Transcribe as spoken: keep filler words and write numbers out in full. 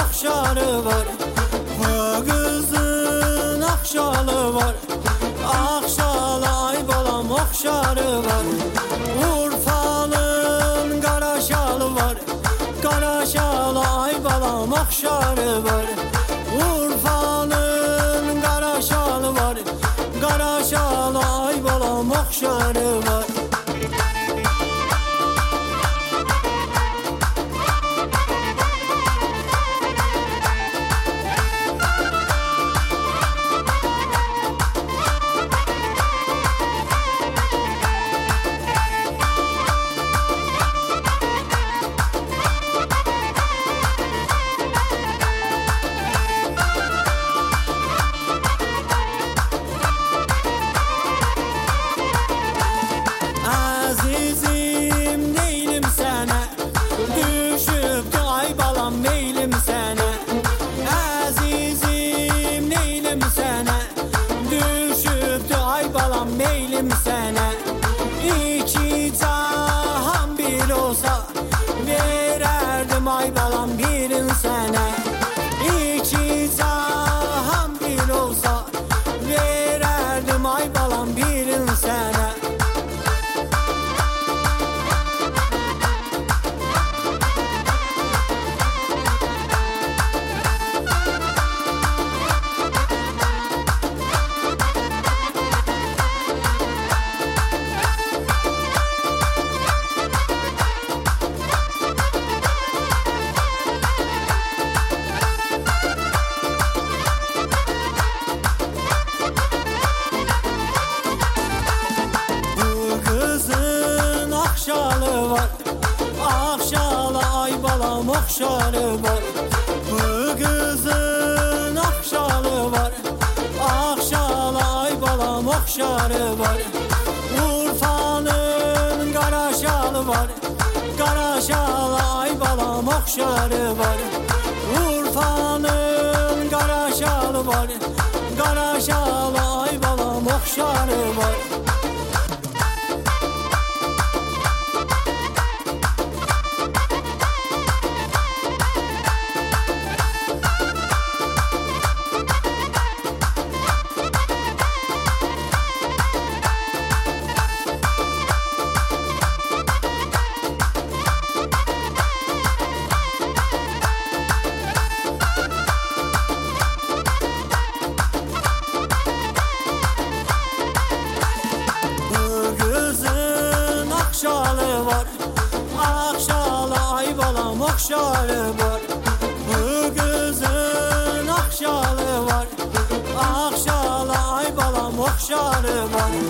akşarı var. Bu kızın akşalı var. Akşalı ay balam akşarı var. Urfa'nın karaşalı var. Karaşalı ay balam akşarı var. Urfa'nın karaşalı var. Karaşalı ay balam akşarı var. Azizim değilim sana, düşüp ay balam meylim sana. Azizim değilim sana, düşüp ay balam meylim sana. İki cahan bir olsa vererdim ay balam birin sana. İki cahan bir olsa vererdim ay balam birin sana. Akşalı var, akşalı ay balam akşalı var. Bu kızın akşalı var, akşalı ay balam akşalı var. Urfa'nın karaşalı var, karaşalı ay balam akşalı var. Urfa'nın karaşalı var, karaşalı ay balam akşalı var. Akşalı var, akşalı ay balam akşalı var. Bu kızın akşalı var, akşalı ay balam akşalı var.